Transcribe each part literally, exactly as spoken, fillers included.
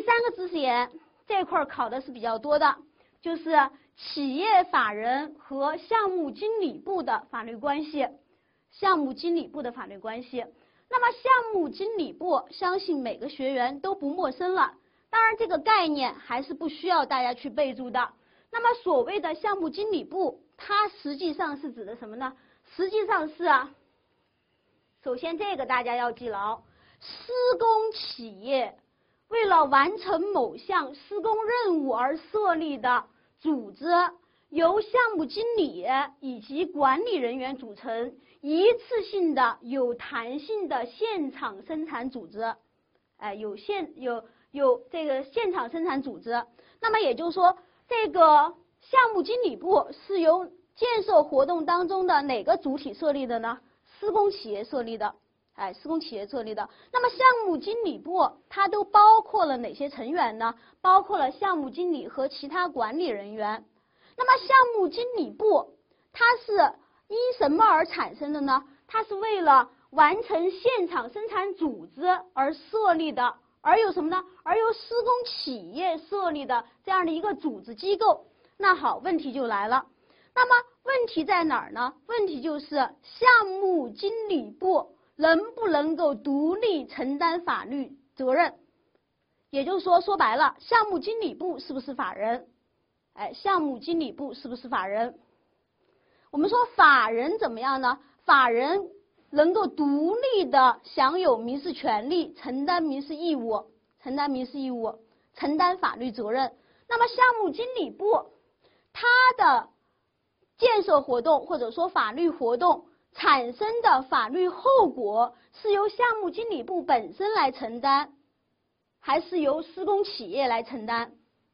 三个知识点这块考的是比较多的，就是企业法人和项目经理部的法律关系，项目经理部的法律关系。那么项目经理部，相信每个学员都不陌生了。当然，这个概念还是不需要大家去备注的。那么所谓的项目经理部，它实际上是指的什么呢？实际上是啊，首先这个大家要记牢，施工企业为了完成某项施工任务而设立的组织，由项目经理以及管理人员组成一次性的有弹性的现场生产组织，哎，有现有有这个现场生产组织。那么也就是说，这个项目经理部是由建设活动当中的哪个主体设立的呢？施工企业设立的，哎，施工企业设立的。那么项目经理部它都包括了哪些成员呢？包括了项目经理和其他管理人员。那么项目经理部它是因什么而产生的呢？它是为了完成现场生产组织而设立的，而有什么呢？而由施工企业设立的这样的一个组织机构。那好，问题就来了。那么问题在哪儿呢？问题就是项目经理部能不能够独立承担法律责任？也就是说，说白了，项目经理部是不是法人？哎，项目经理部是不是法人？我们说法人怎么样呢？法人能够独立的享有民事权利，承担民事义务，承担民事义务，承担法律责任。那么项目经理部它的建设活动或者说法律活动产生的法律后果是由项目经理部本身来承担，还是由施工企业来承担？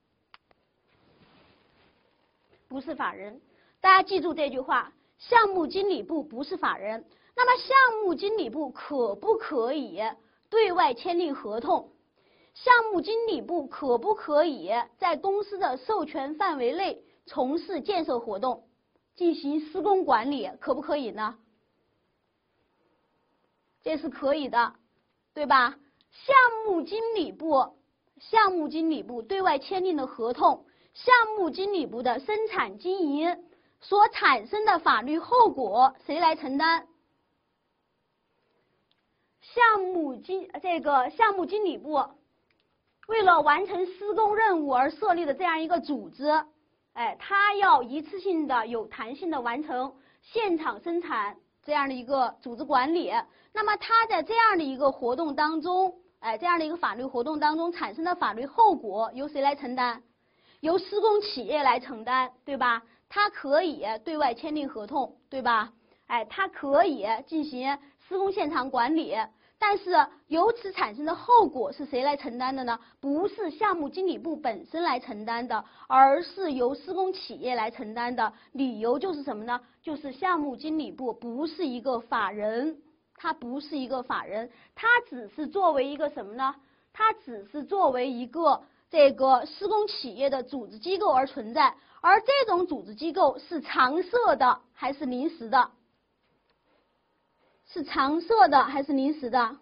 不是法人。大家记住这句话，项目经理部不是法人。那么项目经理部可不可以对外签订合同？项目经理部可不可以在公司的授权范围内从事建设活动，进行施工管理，可不可以呢？这是可以的，对吧？项目经理部，项目经理部对外签订的合同，项目经理部的生产经营所产生的法律后果，谁来承担？项目经这个项目经理部为了完成施工任务而设立的这样一个组织，哎，它要一次性的、有弹性的完成现场生产这样的一个组织管理。那么它在这样的一个活动当中，哎，这样的一个法律活动当中产生的法律后果，由谁来承担？由施工企业来承担，对吧？它可以对外签订合同，对吧？哎，它可以进行施工现场管理。但是由此产生的后果是谁来承担的呢？不是项目经理部本身来承担的，而是由施工企业来承担的。理由就是什么呢？就是项目经理部不是一个法人，它不是一个法人，它只是作为一个什么呢？它只是作为一个这个施工企业的组织机构而存在，而这种组织机构是常设的还是临时的？是常设的还是临时的？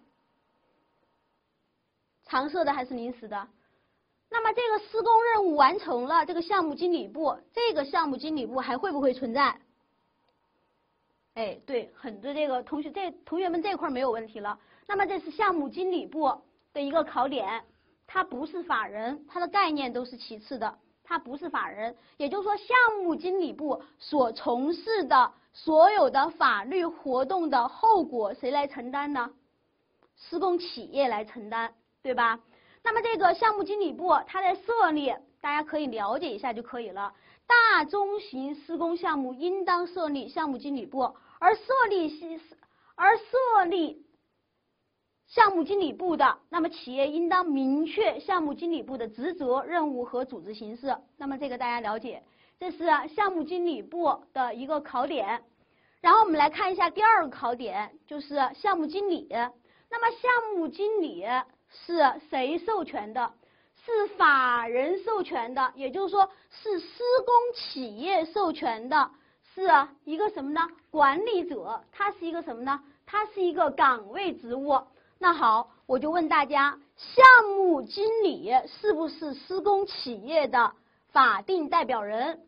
常设的还是临时的？那么这个施工任务完成了，这个项目经理部，这个项目经理部还会不会存在？哎，对，很多这个同学，这同学们这块没有问题了。那么这是项目经理部的一个考点，它不是法人，它的概念都是其次的，它不是法人。也就是说，项目经理部所从事的所有的法律活动的后果谁来承担呢？施工企业来承担，对吧？那么这个项目经理部它在设立，大家可以了解一下就可以了。大中型施工项目应当设立项目经理部，而设立而设立项目经理部的，那么企业应当明确项目经理部的职责、任务和组织形式。那么这个大家了解，这是项目经理部的一个考点。然后我们来看一下第二个考点，就是项目经理。那么项目经理是谁授权的？是法人授权的，也就是说是施工企业授权的，是一个什么呢？管理者，他是一个什么呢？他是一个岗位职务。那好， 我就问大家，项目经理是不是施工企业的法定代表人？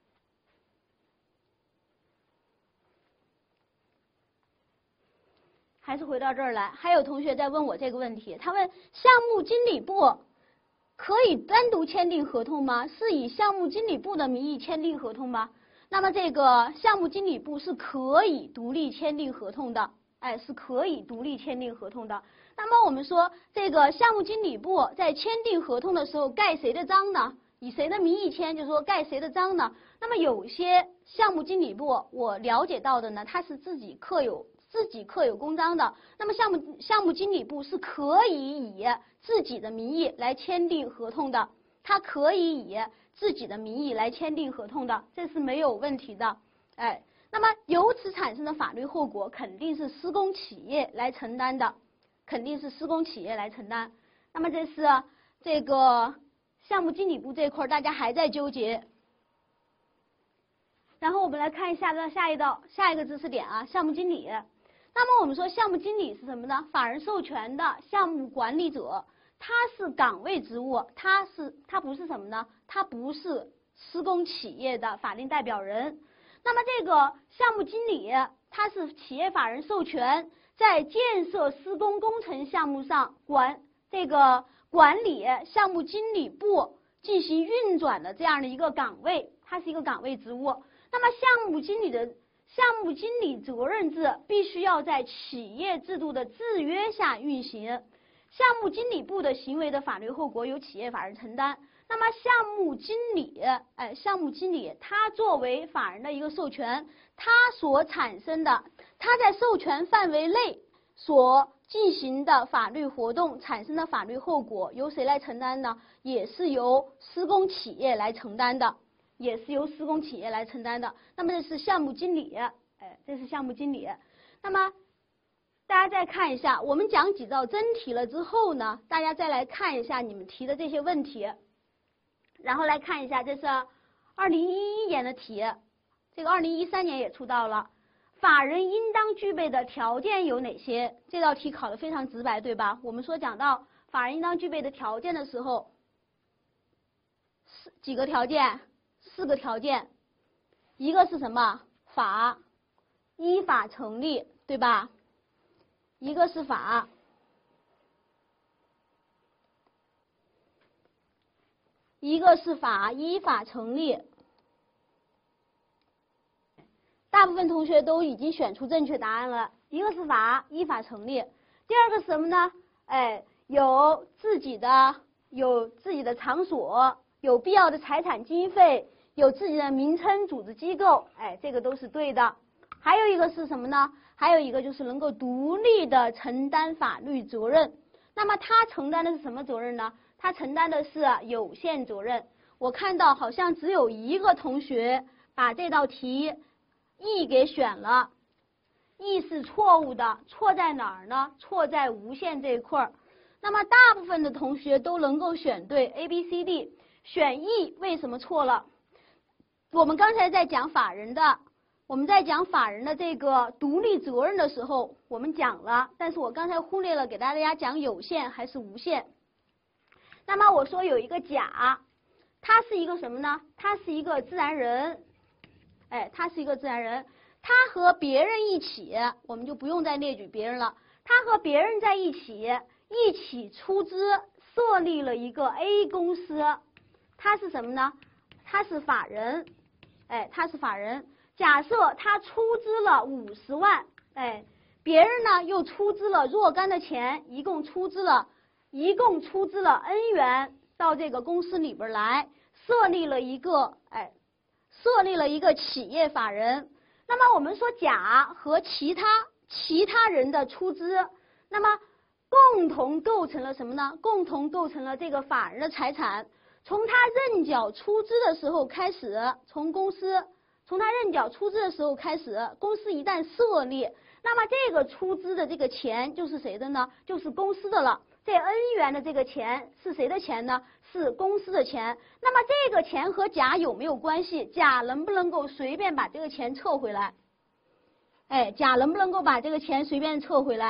还是回到这儿来，还有同学在问我这个问题，他问项目经理部可以单独签订合同吗？是以项目经理部的名义签订合同吗？那么这个项目经理部是可以独立签订合同的，哎，是可以独立签订合同的。那么我们说这个项目经理部在签订合同的时候盖谁的章呢？以谁的名义签，就是说盖谁的章呢？那么有些项目经理部我了解到的呢，他是自己刻有自己刻有公章的。那么项目项目经理部是可以以自己的名义来签订合同的，他可以以自己的名义来签订合同的，这是没有问题的。哎，那么由此产生的法律后果肯定是施工企业来承担的，肯定是施工企业来承担。那么这是这个项目经理部这一块大家还在纠结。然后我们来看一下的下一道下一个知识点啊，项目经理。那么我们说项目经理是什么呢？法人授权的项目管理者，他是岗位职务，他是他不是什么呢？他不是施工企业的法定代表人。那么这个项目经理他是企业法人授权，在建设施工工程项目上管这个管理项目经理部进行运转的这样的一个岗位，它是一个岗位职务。那么项目经理的项目经理责任制必须要在企业制度的制约下运行，项目经理部的行为的法律后果由企业法人承担。那么项目经理，哎，项目经理他作为法人的一个授权，他所产生的，他在授权范围内所进行的法律活动产生的法律后果由谁来承担呢？也是由施工企业来承担的。也是由施工企业来承担的。那么这是项目经理，哎，这是项目经理。那么大家再看一下，我们讲几道真题了之后呢，大家再来看一下你们提的这些问题，然后来看一下，这是二零一一年的题，这个二零一三年也出到了。法人应当具备的条件有哪些？这道题考得非常直白，对吧？我们说讲到法人应当具备的条件的时候，是几个条件？四个条件，一个是什么？法，依法成立，对吧？一个是法，一个是法，依法成立。大部分同学都已经选出正确答案了。一个是法，依法成立。第二个是什么呢？哎，有自己的有自己的场所，有必要的财产经费。有自己的名称、组织机构，哎，这个都是对的。还有一个是什么呢？还有一个就是能够独立的承担法律责任。那么他承担的是什么责任呢？他承担的是有限责任。我看到好像只有一个同学把这道题 E 给选了 ，E 是错误的，错在哪儿呢？错在无限这一块儿。那么大部分的同学都能够选对 A、B、C、D， 选 E 为什么错了？我们刚才在讲法人的，我们在讲法人的这个独立责任的时候，我们讲了，但是我刚才忽略了给大家讲有限还是无限。那么我说有一个甲，他是一个什么呢？他是一个自然人，哎，他是一个自然人，他和别人一起，我们就不用再列举别人了，他和别人在一起，一起出资设立了一个 A 公司，他是什么呢？他是法人。哎，他是法人。假设他出资了五十万，哎，别人呢又出资了若干的钱，一共出资了，一共出资了 N 元到这个公司里边来，设立了一个，哎，设立了一个企业法人。那么我们说甲和其他其他人的出资，那么共同构成了什么呢？共同构成了这个法人的财产。从他认缴出资的时候开始，从公司从他认缴出资的时候开始，公司一旦设立，那么这个出资的这个钱就是谁的呢？就是公司的了。这 N 元的这个钱是谁的钱呢？是公司的钱。那么这个钱和甲有没有关系？甲能不能够随便把这个钱撤回来？哎，甲能不能够把这个钱随便撤回来？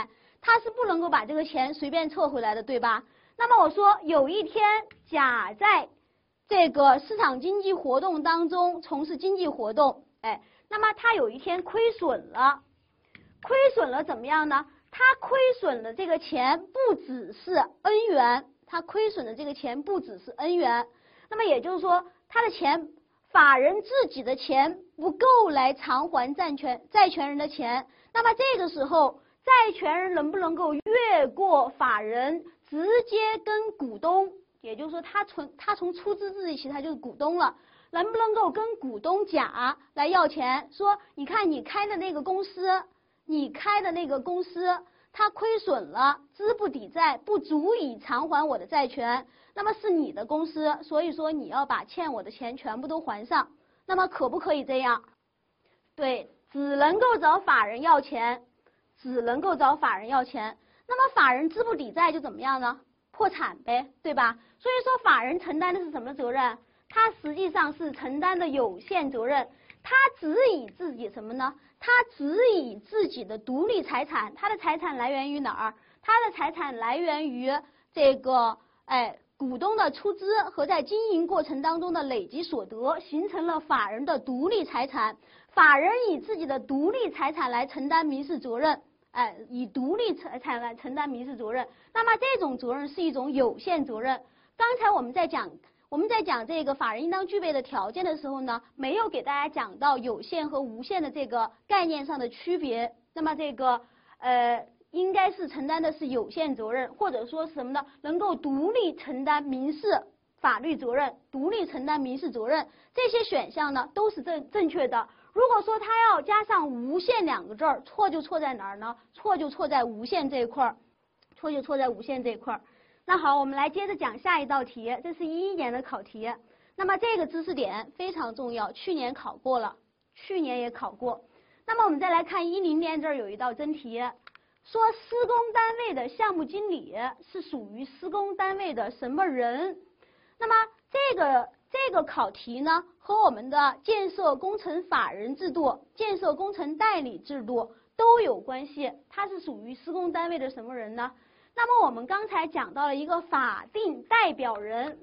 他是不能够把这个钱随便撤回来的，对吧？那么我说有一天甲在这个市场经济活动当中从事经济活动，哎，那么他有一天亏损了，亏损了怎么样呢？他亏损的这个钱不只是 N 元，他亏损的这个钱不只是 N 元，那么也就是说他的钱，法人自己的钱不够来偿还债权债权人的钱，那么这个时候债权人能不能够越过法人直接跟股东，也就是说他从他从出资自己起他就是股东了，能不能够跟股东甲来要钱，说你看你开的那个公司你开的那个公司它亏损了，资不抵债，不足以偿还我的债权，那么是你的公司，所以说你要把欠我的钱全部都还上，那么可不可以这样？对，只能够找法人要钱，只能够找法人要钱，那么法人资不抵债就怎么样呢？破产呗，对吧？所以说法人承担的是什么责任？他实际上是承担的有限责任，他只以自己什么呢？他只以自己的独立财产，他的财产来源于哪儿？他的财产来源于这个哎股东的出资和在经营过程当中的累积所得，形成了法人的独立财产。法人以自己的独立财产来承担民事责任，哎，以独立财产来承担民事责任。那么这种责任是一种有限责任。刚才我们在讲。我们在讲这个法人应当具备的条件的时候呢，没有给大家讲到有限和无限的这个概念上的区别。那么这个呃，应该是承担的是有限责任，或者说是什么呢？能够独立承担民事法律责任，独立承担民事责任，这些选项呢都是正正确的。如果说他要加上无限两个字儿，错就错在哪儿呢？错就错在无限这一块儿，错就错在无限这一块儿。那好，我们来接着讲下一道题，这是一一年的考题。那么这个知识点非常重要，去年考过了，去年也考过。那么我们再来看一零年这儿有一道真题，说施工单位的项目经理是属于施工单位的什么人？那么这个这个考题呢，和我们的建设工程法人制度、建设工程代理制度都有关系。它是属于施工单位的什么人呢？那么我们刚才讲到了一个法定代表人，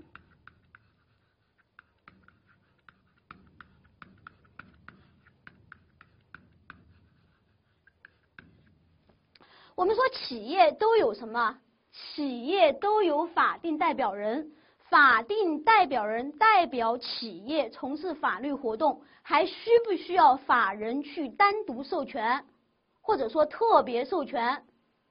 我们说企业都有什么？企业都有法定代表人，法定代表人代表企业从事法律活动，还需不需要法人去单独授权，或者说特别授权？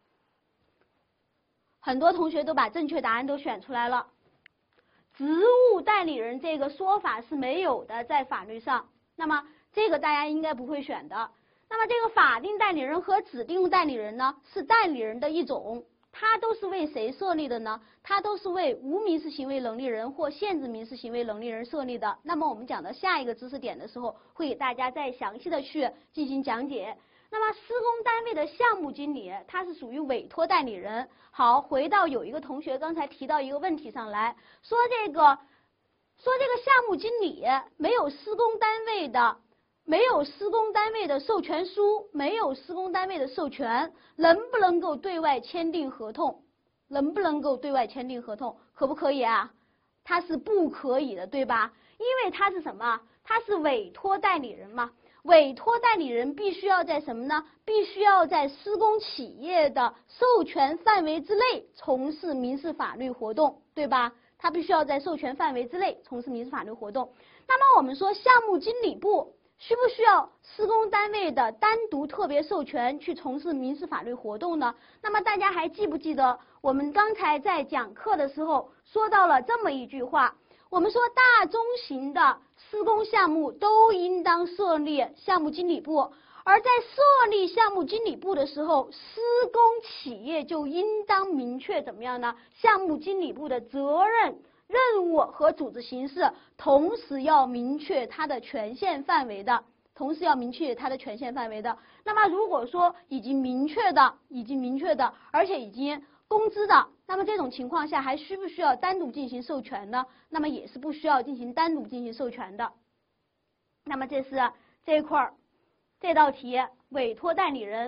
很多同学都把正确答案都选出来了。职务代理人这个说法是没有的，在法律上，那么这个大家应该不会选的。那么这个法定代理人和指定代理人呢，是代理人的一种，它都是为谁设立的呢？它都是为无民事行为能力人或限制民事行为能力人设立的。那么我们讲到下一个知识点的时候，会给大家再详细的去进行讲解。那么施工单位的项目经理，他是属于委托代理人。好，回到有一个同学刚才提到一个问题上来，说这个说这个项目经理没有施工单位的没有施工单位的授权书，没有施工单位的授权，能不能够对外签订合同？能不能够对外签订合同？可不可以啊？他是不可以的，对吧？因为他是什么？他是委托代理人嘛。委托代理人必须要在什么呢？必须要在施工企业的授权范围之内从事民事法律活动，对吧？他必须要在授权范围之内从事民事法律活动。那么我们说项目经理部需不需要施工单位的单独特别授权去从事民事法律活动呢？那么大家还记不记得我们刚才在讲课的时候说到了这么一句话，我们说大中型的施工项目都应当设立项目经理部，而在设立项目经理部的时候，施工企业就应当明确怎么样呢？项目经理部的责任、任务和组织形式，同时要明确它的权限范围的，同时要明确它的权限范围的。那么如果说已经明确的、已经明确的，而且已经公知的，那么这种情况下还需不需要单独进行授权呢？那么也是不需要进行单独进行授权的。那么这是这一块儿，这道题委托代理人、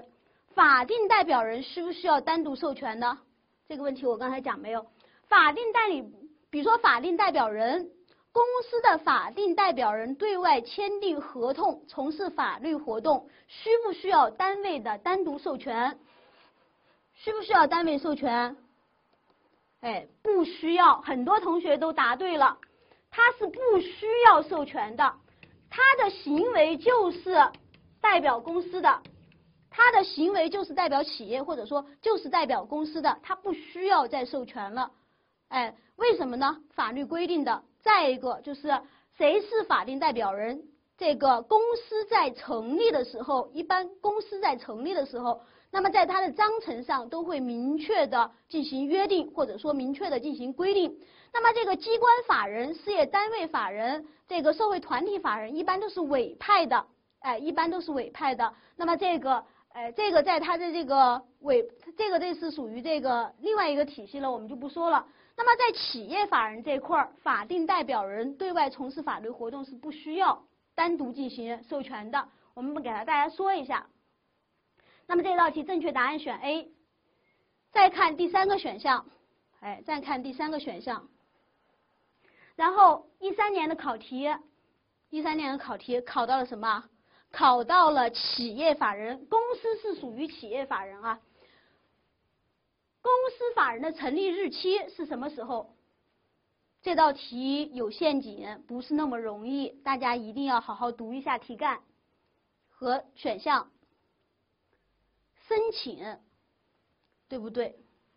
法定代表人需不需要单独授权呢？这个问题我刚才讲没有？法定代理，比如说法定代表人，公司的法定代表人对外签订合同，从事法律活动，需不需要单位的单独授权？需不需要单位授权？哎，不需要，很多同学都答对了，他是不需要授权的，他的行为就是代表公司的，他的行为就是代表企业，或者说就是代表公司的，他不需要再授权了。哎，为什么呢？法律规定的。再一个就是谁是法定代表人，这个公司在成立的时候，一般公司在成立的时候，那么在它的章程上都会明确的进行约定，或者说明确的进行规定。那么这个机关法人、事业单位法人、这个社会团体法人一般都是委派的，哎，一般都是委派的。那么这个，哎，这个在它的这个委，这个这是属于这个另外一个体系了，我们就不说了。那么在企业法人这块儿，法定代表人对外从事法律活动是不需要单独进行授权的。我们给大家说一下。那么这道题正确答案选 A。再看第三个选项，哎，再看第三个选项。然后一三年的考题，一三年的考题考到了什么？考到了企业法人，公司是属于企业法人啊。公司法人的成立日期是什么时候？这道题有陷阱，不是那么容易，大家一定要好好读一下题干和选项。申请，对不对？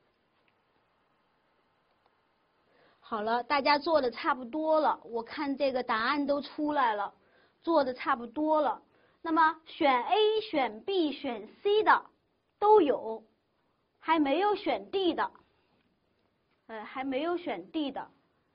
好了，大家做的差不多了，我看这个答案都出来了，做的差不多了。那么选 A、选 B、选 C 的都有。还没有选 D 的，呃，还没有选 D 的，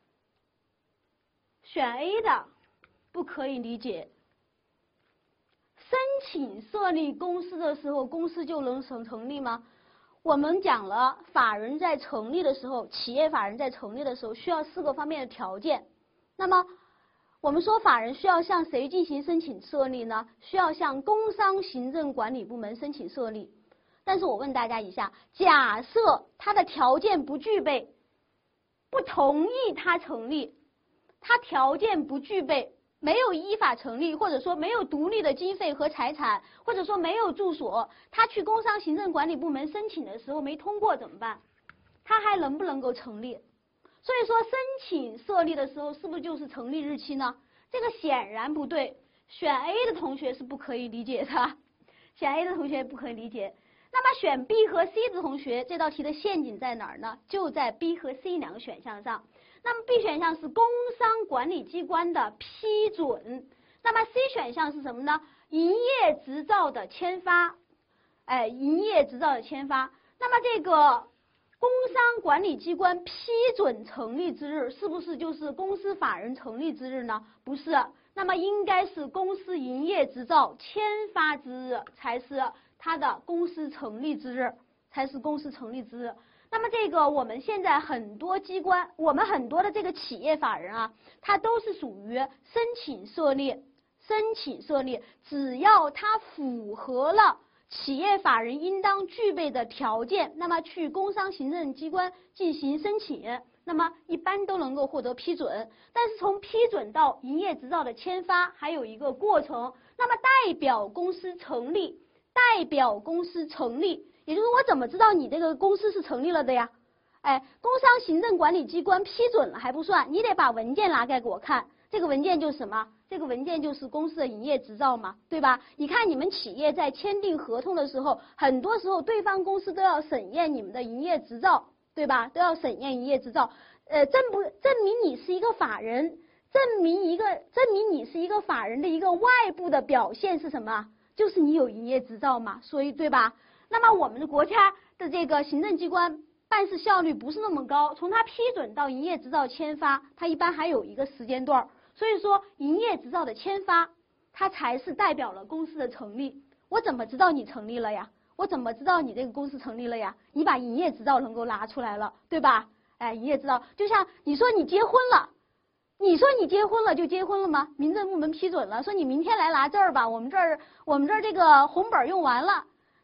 选 A 的不可以理解。申请设立公司的时候，公司就能成成立吗？我们讲了，法人在成立的时候，企业法人在成立的时候，需要四个方面的条件。那么，我们说法人需要向谁进行申请设立呢？需要向工商行政管理部门申请设立。但是我问大家一下，假设他的条件不具备，不同意他成立，他条件不具备，没有依法成立，或者说没有独立的经费和财产，或者说没有住所，他去工商行政管理部门申请的时候没通过怎么办？他还能不能够成立？所以说申请设立的时候是不是就是成立日期呢？这个显然不对，选 A 的同学是不可以理解的，选 A 的同学不可以理解。那么选 B 和 C 的同学，这道题的陷阱在哪儿呢？就在 B 和 C 两个选项上。那么 B 选项是工商管理机关的批准，那么 C 选项是什么呢？营业执照的签发，哎，营业执照的签发。那么这个工商管理机关批准成立之日，是不是就是公司法人成立之日呢？不是，那么应该是公司营业执照签发之日才是它的公司成立之日，才是公司成立之日。那么这个我们现在很多机关，我们很多的这个企业法人啊，它都是属于申请设立，申请设立，只要它符合了企业法人应当具备的条件，那么去工商行政机关进行申请，那么一般都能够获得批准。但是从批准到营业执照的签发还有一个过程，那么代表公司成立，代表公司成立，也就是我怎么知道你这个公司是成立了的呀？哎，工商行政管理机关批准了还不算，你得把文件拿来给我看。这个文件就是什么？这个文件就是公司的营业执照嘛，对吧？你看你们企业在签订合同的时候，很多时候对方公司都要审验你们的营业执照，对吧？都要审验营业执照，呃，证不证明你是一个法人，证明一个证明你是一个法人的一个外部的表现是什么？就是你有营业执照嘛，所以对吧？那么我们的国家的这个行政机关办事效率不是那么高，从它批准到营业执照签发，它一般还有一个时间段，所以说营业执照的签发，它才是代表了公司的成立。我怎么知道你成立了呀？我怎么知道你这个公司成立了呀？你把营业执照能够拿出来了，对吧？哎，营业执照就像你说你结婚了，你说你结婚了就结婚了吗？民政部门批准了，说你明天来拿证儿吧，我们这儿我们这儿这个红本用完了。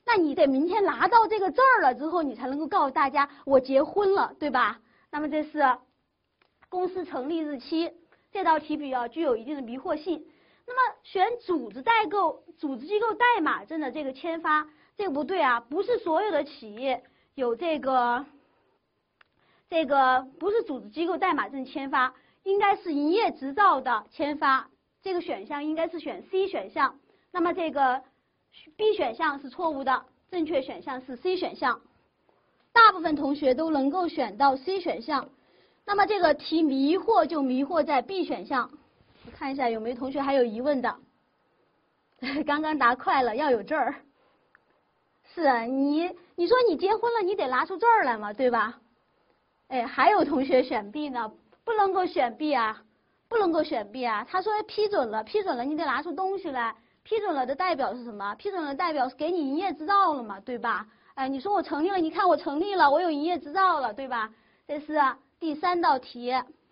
那你得明天拿到这个证儿了之后，你才能够告诉大家我结婚了，对吧？那么这是公司成立日期，这道题比较具有一定的迷惑性。那么选组织代购、组织机构代码证的这个签发，这个不对啊，不是所有的企业有这个这个不是组织机构代码证签发，应该是营业执照的签发，这个选项应该是选 C 选项。那么这个 B 选项是错误的，正确选项是 C 选项。大部分同学都能够选到 C 选项，那么这个题迷惑就迷惑在 B 选项。我看一下有没有同学还有疑问的。刚刚答快了，要有证儿。是啊，你你说你结婚了，你得拿出证儿来嘛，对吧？哎，还有同学选 B 呢，不能够选 B 啊，不能够选 B 啊。他说批准了，批准了，你得拿出东西来。批准了的代表是什么？批准了的代表是给你营业执照了嘛，对吧？哎，你说我成立了，你看我成立了，我有营业执照了，对吧？这是第三道题。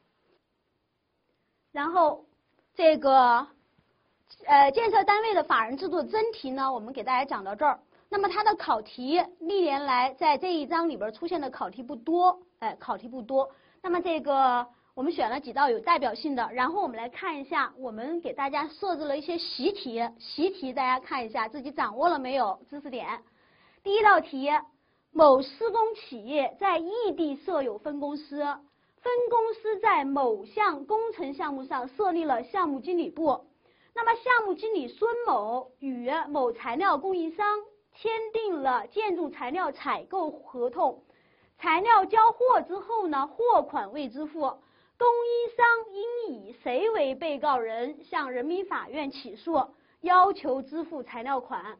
然后这个呃建设单位的法人制度真题呢，我们给大家讲到这儿。那么它的考题历年来在这一章里边出现的考题不多，哎，考题不多。那么这个我们选了几道有代表性的，然后我们来看一下，我们给大家设置了一些习题，习题大家看一下自己掌握了没有知识点。第一道题，某施工企业在异地设有分公司，分公司在某项工程项目上设立了项目经理部，那么项目经理孙某与某材料供应商签订了建筑材料采购合同，材料交货之后呢，货款未支付，供应商应以谁为被告人向人民法院起诉，要求支付材料款。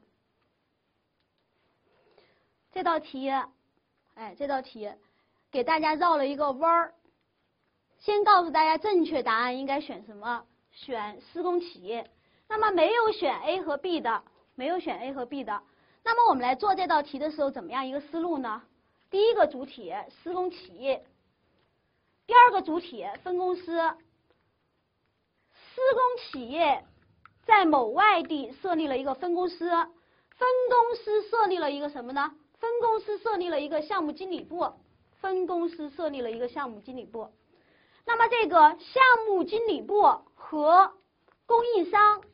这道题，哎，这道题给大家绕了一个弯儿。先告诉大家正确答案应该选什么？选施工企业。那么没有选 A 和 B 的，没有选 A 和 B 的。那么我们来做这道题的时候，怎么样一个思路呢？第一个主体施工企业，第二个主体分公司。施工企业在某外地设立了一个分公司，分公司设立了一个什么呢？分公司设立了一个项目经理部，分公司设立了一个项目经理部。那么这个项目经理部和供应商，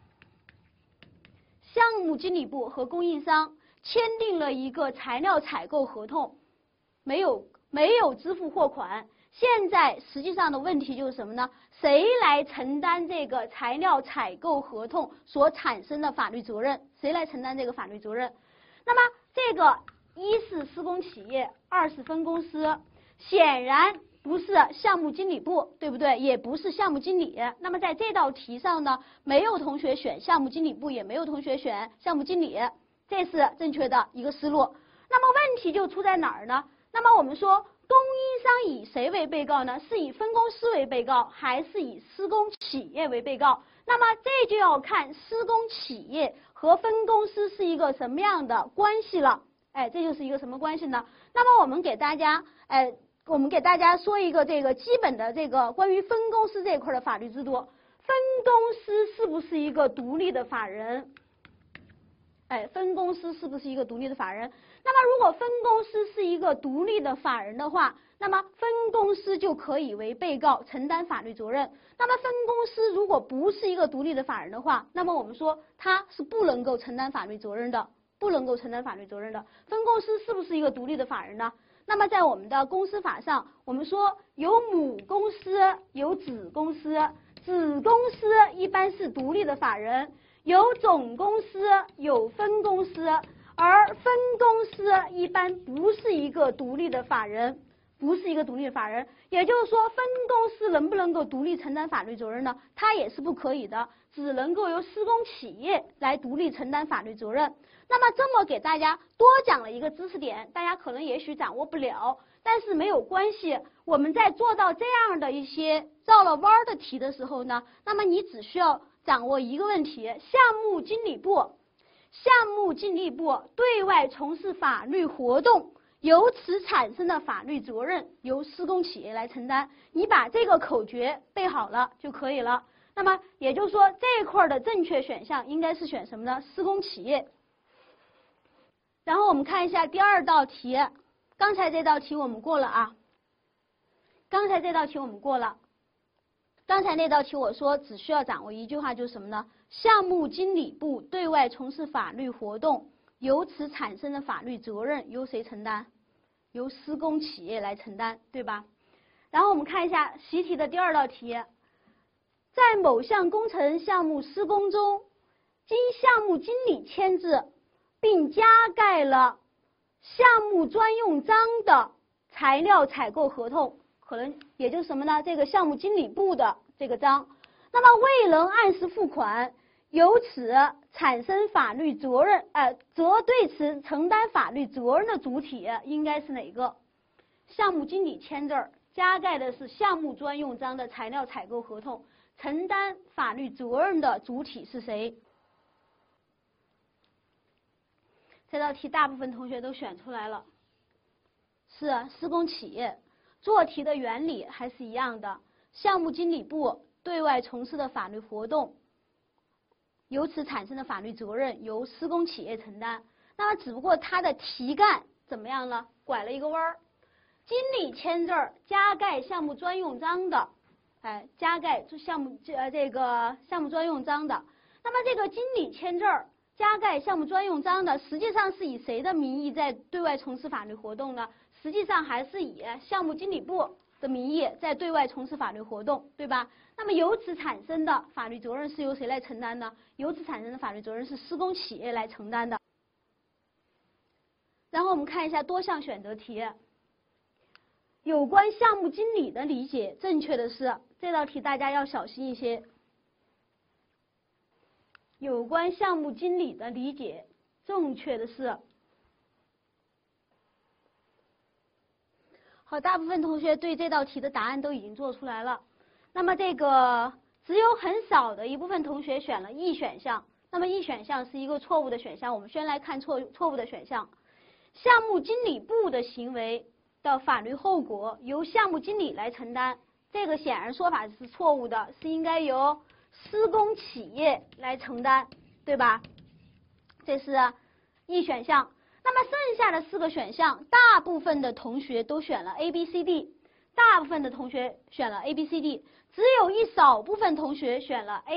项目经理部和供应商签订了一个材料采购合同，没有没有支付货款。现在实际上的问题就是什么呢？谁来承担这个材料采购合同所产生的法律责任？谁来承担这个法律责任？那么这个一是施工企业，二是分公司，显然不是项目经理部，对不对？也不是项目经理。那么在这道题上呢，没有同学选项目经理部，也没有同学选项目经理，这是正确的一个思路。那么问题就出在哪儿呢？那么我们说供应商以谁为被告呢？是以分公司为被告，还是以施工企业为被告？那么这就要看施工企业和分公司是一个什么样的关系了。哎，这就是一个什么关系呢？那么我们给大家，哎，我们给大家说一个这个基本的这个关于分公司这块的法律制度。分公司是不是一个独立的法人？哎，分公司是不是一个独立的法人？那么如果分公司是一个独立的法人的话，那么分公司就可以为被告承担法律责任。那么分公司如果不是一个独立的法人的话，那么我们说它是不能够承担法律责任的，不能够承担法律责任的。分公司是不是一个独立的法人呢？那么在我们的公司法上，我们说有母公司，有子公司，子公司一般是独立的法人，有总公司，有分公司，而分公司一般不是一个独立的法人，不是一个独立的法人。也就是说，分公司能不能够独立承担法律责任呢？它也是不可以的，只能够由施工企业来独立承担法律责任。那么这么给大家多讲了一个知识点，大家可能也许掌握不了，但是没有关系。我们在做到这样的一些绕了弯的题的时候呢，那么你只需要掌握一个问题：项目经理部，项目经理部对外从事法律活动，由此产生的法律责任由施工企业来承担。你把这个口诀背好了就可以了。那么也就是说，这一块的正确选项应该是选什么呢？施工企业。 然后我们看一下第二道题，刚才这道题我们过了啊，刚才这道题我们过了。刚才那道题我说只需要掌握一句话，就是什么呢？项目经理部对外从事法律活动，由此产生的法律责任由谁承担？由施工企业来承担，对吧？然后我们看一下习题的第二道题，在某项工程项目施工中，经项目经理签字并加盖了项目专用章的材料采购合同，可能也就是什么呢？这个项目经理部的这个章，那么未能按时付款，由此产生法律责任，呃，则对此承担法律责任的主体应该是哪个？项目经理签字加盖的是项目专用章的材料采购合同，承担法律责任的主体是谁？这道题大部分同学都选出来了，是施工企业。做题的原理还是一样的，项目经理部对外从事的法律活动，由此产生的法律责任由施工企业承担。那么只不过它的题干怎么样呢？拐了一个弯儿，经理签字加盖项目专用章的，哎，加盖项目呃这个项目专用章的。那么这个经理签字加盖项目专用章的，实际上是以谁的名义在对外从事法律活动呢？实际上还是以项目经理部的名义在对外从事法律活动，对吧？那么由此产生的法律责任是由谁来承担呢？由此产生的法律责任是施工企业来承担的。然后我们看一下多项选择题，有关项目经理的理解，正确的是这道题大家要小心一些。有关项目经理的理解，正确的是。好，大部分同学对这道题的答案都已经做出来了。那么这个只有很少的一部分同学选了 E 选项，那么 E 选项是一个错误的选项。我们先来看错错误的选项，项目经理部的行为的法律后果由项目经理来承担，这个显然说法是错误的，是应该由施工企业来承担，对吧？这是 E 选项。那么剩下的四个选项，大部分的同学都选了 A、B、C、D， 大部分的同学选了 A、B、C、D， 只有一少部分同学选了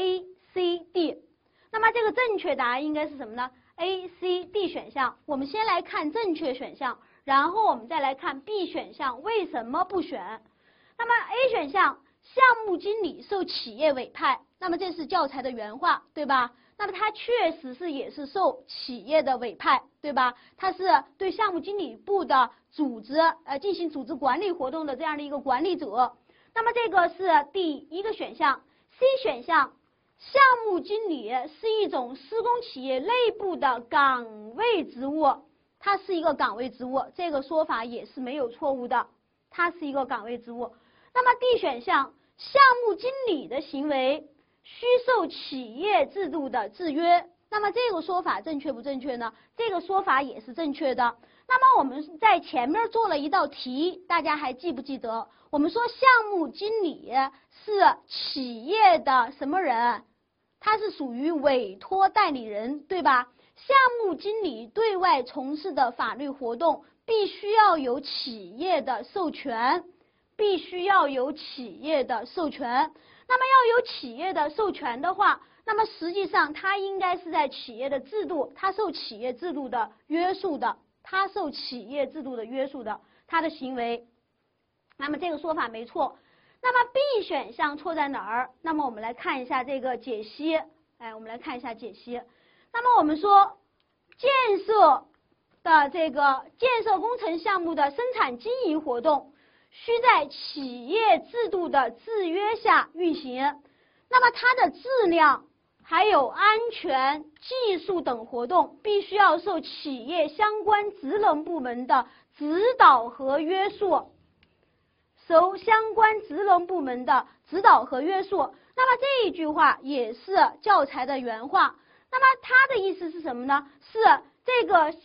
A、C、D。那么这个正确答案应该是什么呢？ A、C、D 选项。我们先来看正确选项，然后我们再来看 B 选项为什么不选。那么 A 选项，项目经理受企业委派，那么这是教材的原话，对吧？那么它确实是也是受企业的委派，对吧？它是对项目经理部的组织呃进行组织管理活动的这样的一个管理者。那么这个是第一个选项。 C 选项，项目经理是一种施工企业内部的岗位职务，它是一个岗位职务，这个说法也是没有错误的，它是一个岗位职务。那么 D 选项，项目经理的行为需受企业制度的制约，那么这个说法正确不正确呢？这个说法也是正确的。那么我们在前面做了一道题，大家还记不记得？我们说项目经理是企业的什么人？他是属于委托代理人，对吧？项目经理对外从事的法律活动必须要有企业的授权，必须要有企业的授权。那么要有企业的授权的话，那么实际上它应该是在企业的制度，它受企业制度的约束的，它受企业制度的约束的，它的行为。那么这个说法没错。那么 B 选项错在哪儿？那么我们来看一下这个解析。哎，我们来看一下解析。那么我们说，建设的这个建设工程项目的生产经营活动需在企业制度的制约下运行，那么它的质量还有安全、技术等活动必须要受企业相关职能部门的指导和约束，受相关职能部门的指导和约束。那么这一句话也是教材的原话。那么它的意思是什么呢？是这个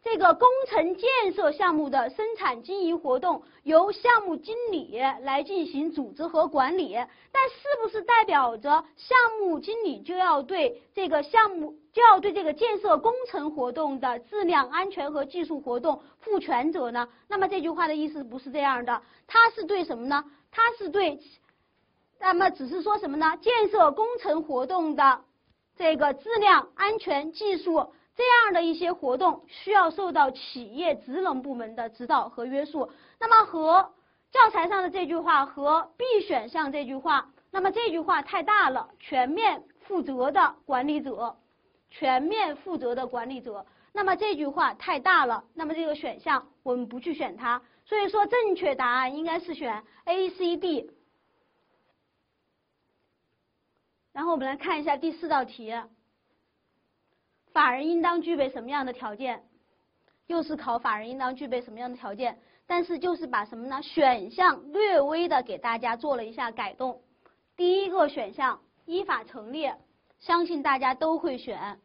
这个工程建设项目的生产经营活动由项目经理来进行组织和管理，但是不是代表着项目经理就要对这个项目就要对这个建设工程活动的质量安全和技术活动负全责呢？那么这句话的意思不是这样的，它是对什么呢？它是对，那么只是说什么呢？建设工程活动的这个质量安全技术这样的一些活动需要受到企业职能部门的指导和约束。那么和教材上的这句话和 B 选项这句话，那么这句话太大了，全面负责的管理者，全面负责的管理者，那么这句话太大了，那么这个选项我们不去选它，所以说正确答案应该是选 A、C、D。然后我们来看一下第四道题，法人应当具备什么样的条件？又是考法人应当具备什么样的条件，但是就是把什么呢？选项略微的给大家做了一下改动。第一个选项依法成立，相信大家都会选。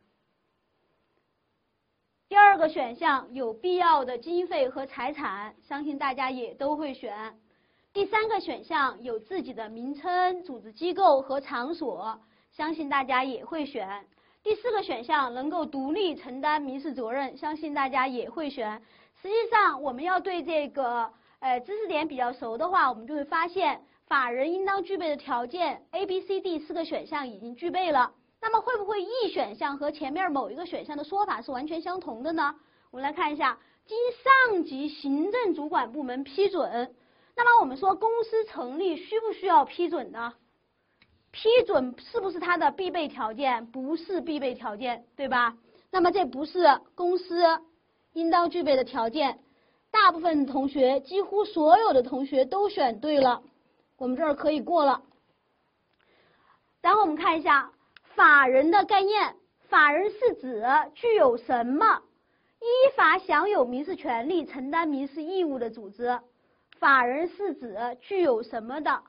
第二个选项有必要的经费和财产，相信大家也都会选。第三个选项有自己的名称、组织机构和场所，相信大家也会选。第四个选项能够独立承担民事责任，相信大家也会选。实际上我们要对这个呃知识点比较熟的话，我们就会发现法人应当具备的条件 A、B、C、D 四个选项已经具备了。那么会不会 E 选项和前面某一个选项的说法是完全相同的呢？我们来看一下，经上级行政主管部门批准。那么我们说公司成立需不需要批准呢？批准是不是它的必备条件？不是必备条件，对吧？那么这不是公司应当具备的条件。大部分同学，几乎所有的同学都选对了，我们这儿可以过了。然后我们看一下法人的概念，法人是指具有什么依法享有民事权利、承担民事义务的组织。法人是指具有什么的？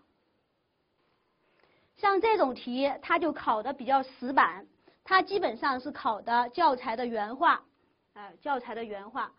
像这种题，它就考的比较死板，它基本上是考的教材的原话，哎，教材的原话。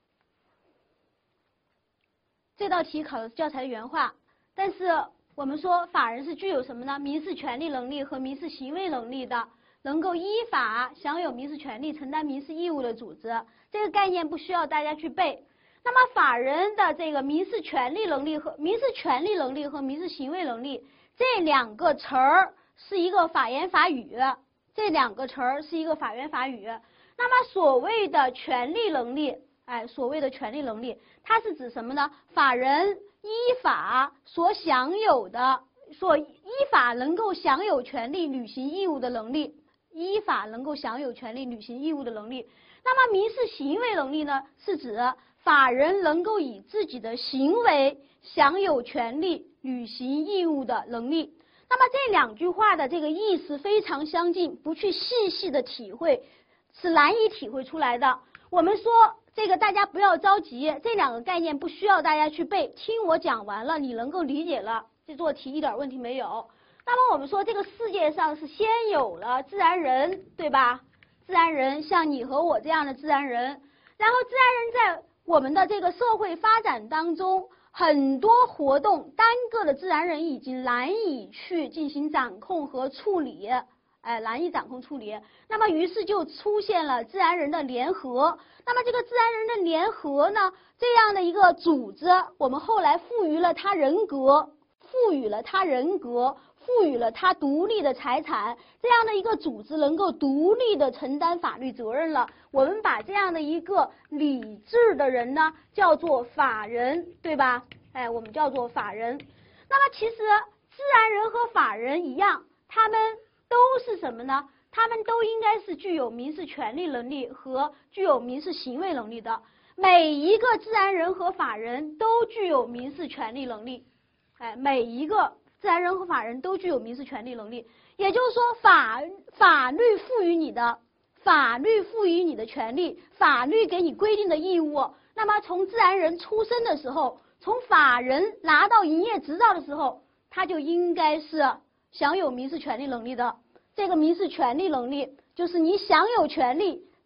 这道题考的是教材的原话，但是我们说法人是具有什么呢？民事权利能力和民事行为能力的，能够依法享有民事权利、承担民事义务的组织。这个概念不需要大家去背。那么法人的这个民事权利能力和民事权利能力和民事行为能力这两个词儿是一个法言法语，这两个词儿是一个法言法语。那么所谓的权利能力，哎，所谓的权利能力，它是指什么呢？法人依法所享有的，所依法能够享有权利、履行义务的能力，依法能够享有权利、履行义务的能力。那么民事行为能力呢，是指法人能够以自己的行为享有权利、履行义务的能力。那么这两句话的这个意思非常相近，不去细细的体会是难以体会出来的。我们说这个大家不要着急，这两个概念不需要大家去背，听我讲完了，你能够理解了，这做题一点问题没有。那么我们说这个世界上是先有了自然人，对吧？自然人像你和我这样的自然人，然后自然人在我们的这个社会发展当中，很多活动单个的自然人已经难以去进行掌控和处理，哎，难以掌控处理。那么于是就出现了自然人的联合。那么这个自然人的联合呢，这样的一个组织，我们后来赋予了它人格，赋予了它人格。赋予了他独立的财产，这样的一个组织能够独立的承担法律责任了。我们把这样的一个理智的人呢，叫做法人，对吧？哎，我们叫做法人。那么其实自然人和法人一样，他们都是什么呢？他们都应该是具有民事权利能力和具有民事行为能力的。每一个自然人和法人都具有民事权利能力，哎，每一个自然人和法人都具有民事权利能力，也就是说法法律赋予你的法律赋予你的权利，法律给你规定的义务。那么从自然人出生的时候，从法人拿到营业执照的时候，他就应该是享有民事权利能力的。这个民事权利能力就是你享有权利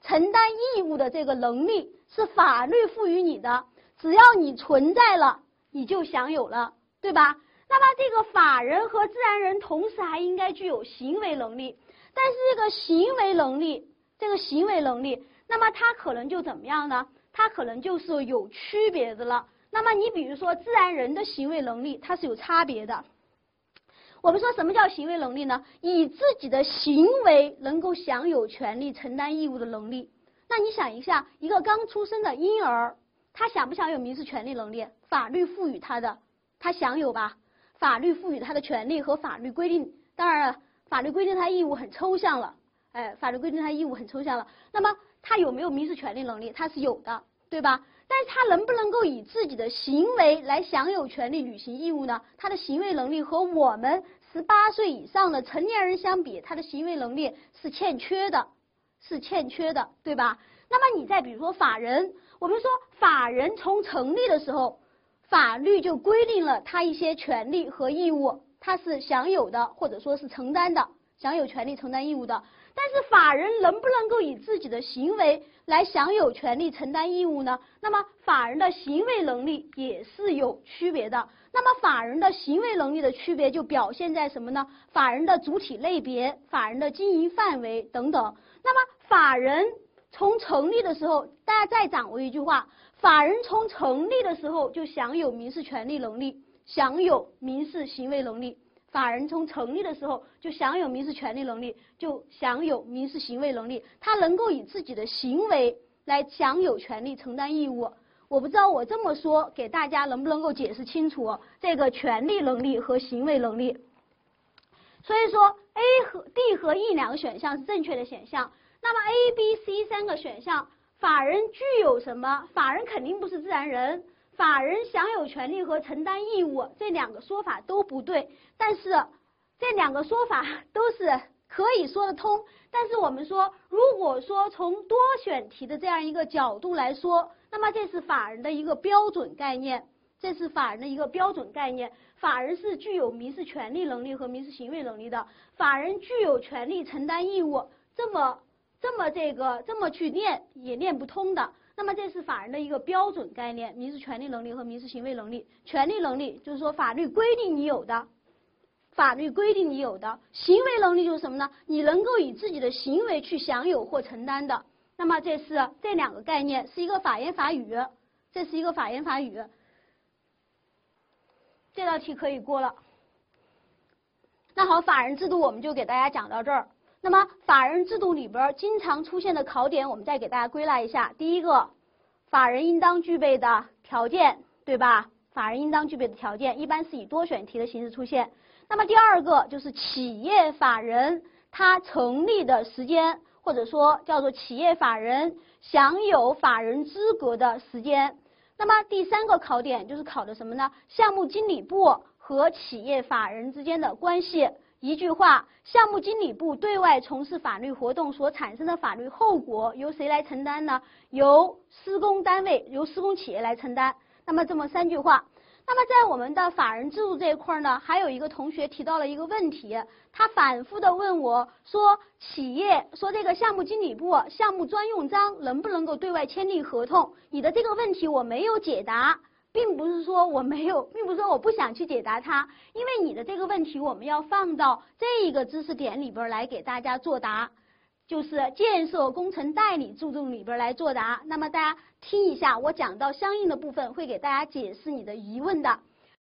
承担义务的这个能力是法律赋予你的，只要你存在了，你就享有了，对吧？那么这个法人和自然人同时还应该具有行为能力，但是这个行为能力，这个行为能力，那么它可能就怎么样呢？它可能就是有区别的了。那么你比如说自然人的行为能力，它是有差别的。我们说什么叫行为能力呢？以自己的行为能够享有权利、承担义务的能力。那你想一下，一个刚出生的婴儿，他享不享有民事权利能力？法律赋予他的，他享有吧？法律赋予他的权利和法律规定，当然了，法律规定他义务很抽象了，哎，法律规定他义务很抽象了。那么他有没有民事权利能力？他是有的，对吧？但是他能不能够以自己的行为来享有权利、履行义务呢？他的行为能力和我们十八岁以上的成年人相比，他的行为能力是欠缺的，是欠缺的，对吧？那么你再比如说法人，我们说法人从成立的时候，法律就规定了他一些权利和义务，他是享有的，或者说是承担的，享有权利、承担义务的。但是法人能不能够以自己的行为来享有权利、承担义务呢？那么法人的行为能力也是有区别的。那么法人的行为能力的区别就表现在什么呢？法人的主体类别、法人的经营范围等等。那么法人从成立的时候，大家再掌握一句话，法人从成立的时候就享有民事权利能力，享有民事行为能力。法人从成立的时候就享有民事权利能力，就享有民事行为能力，他能够以自己的行为来享有权利、承担义务。我不知道我这么说给大家能不能够解释清楚这个权利能力和行为能力。所以说 A 和 D 和 E 两个选项是正确的选项。那么 A、B、C 三个选项，法人具有什么？法人肯定不是自然人。法人享有权利和承担义务，这两个说法都不对，但是这两个说法都是可以说得通。但是我们说，如果说从多选题的这样一个角度来说，那么这是法人的一个标准概念，这是法人的一个标准概念。法人是具有民事权利能力和民事行为能力的，法人具有权利承担义务，这么这么这个这么去念也念不通的。那么这是法人的一个标准概念，民事权利能力和民事行为能力。权利能力就是说法律规定你有的，法律规定你有的。行为能力就是什么呢？你能够以自己的行为去享有或承担的。那么这是这两个概念是一个法言法语，这是一个法言法语。这道题可以过了。那好，法人制度我们就给大家讲到这儿。那么法人制度里边经常出现的考点，我们再给大家归纳一下。第一个，法人应当具备的条件，对吧？法人应当具备的条件，一般是以多选题的形式出现。那么第二个就是企业法人它成立的时间，或者说叫做企业法人享有法人资格的时间。那么第三个考点就是考的什么呢？项目经理部和企业法人之间的关系。一句话，项目经理部对外从事法律活动所产生的法律后果由谁来承担呢？由施工单位、由施工企业来承担。那么这么三句话。那么在我们的法人制度这一块呢，还有一个同学提到了一个问题，他反复的问我说，企业说这个项目经理部项目专用章能不能够对外签订合同？你的这个问题我没有解答。并不是说我没有，并不是说我不想去解答它，因为你的这个问题我们要放到这一个知识点里边来给大家作答，就是建设工程代理制度里边来作答。那么大家听一下，我讲到相应的部分会给大家解释你的疑问的。